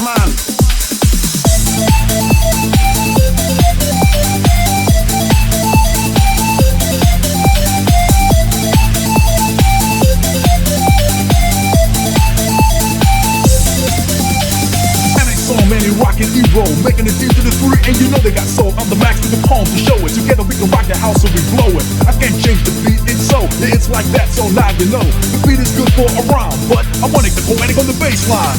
baseline. Many rockin' E-roll, making it into the three, and you know they got soul. I'm the max with the palm to show it. Together we can rock the house so we blow it. I can't change the beat, it's so, yeah, it's like that, so now you know. The beat is good for a rhyme, but I want it to poetic on the bass line.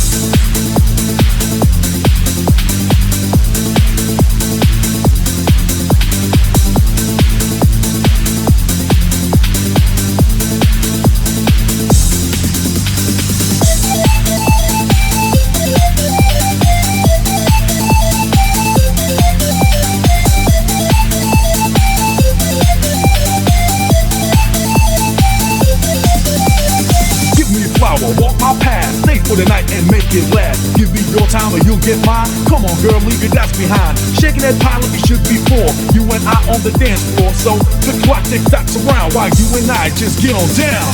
Walk my path, stay for the night and make it last. Give me your time or you'll get mine. Come on girl, leave your doubts behind. Shaking that pile like it should be four. You and I on the dance floor, so the clock ticks around while you and I just get on down.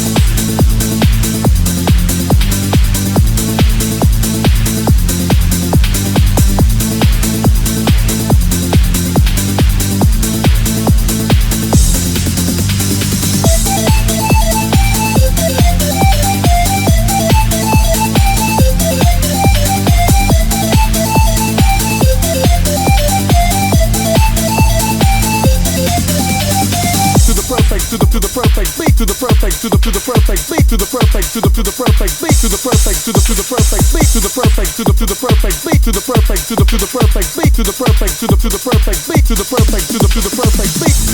To the perfect beat, to the perfect, to the perfect beat, to the perfect, to the perfect beat, to the perfect, to the perfect beat, to the perfect, to the perfect beat, to the perfect, to the perfect beat, to the perfect, to the perfect beat, to the perfect, to the perfect beat.